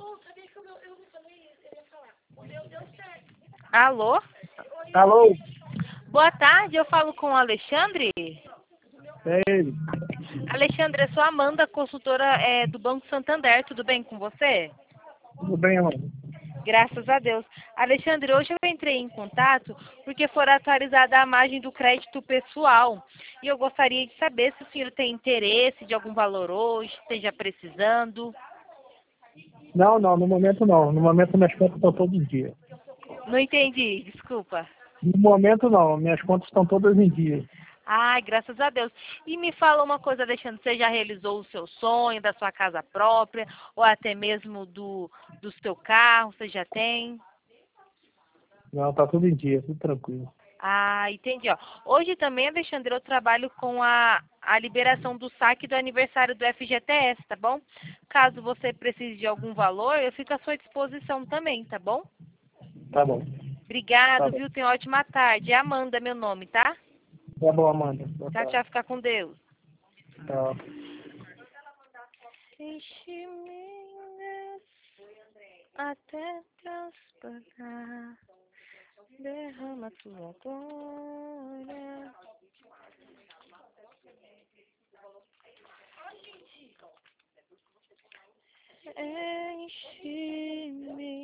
Alô? Alô? Boa tarde, eu falo com o Alexandre. É ele. Alexandre, eu sou a Amanda, consultora do Banco Santander. Tudo bem com você? Tudo bem, mano? Graças a Deus. Alexandre, hoje eu entrei em contato porque foi atualizada a margem do crédito pessoal. E eu gostaria de saber se o senhor tem interesse de algum valor hoje, esteja precisando. Não, no momento não. No momento minhas contas estão todas em dia. Não entendi, desculpa. No momento não, minhas contas estão todas em dia. Ai, graças a Deus. E me fala uma coisa, Alexandre, você já realizou o seu sonho da sua casa própria, ou até mesmo do seu carro, você já tem? Não, tá tudo em dia, tudo tranquilo. Ah, entendi. Ó. Hoje também, Alexandre, eu trabalho com a liberação do saque do aniversário do FGTS, tá bom? Caso você precise de algum valor, eu fico à sua disposição também, tá bom? Tá bom. Tá Obrigado, bom. viu? Tenha uma ótima tarde. É Amanda, meu nome, tá? Tá bom, Amanda. Boa Tchau, tarde. tchau. Fica com Deus. Tchau. Enche-me até transbordar, derrama tua glória. Enche-me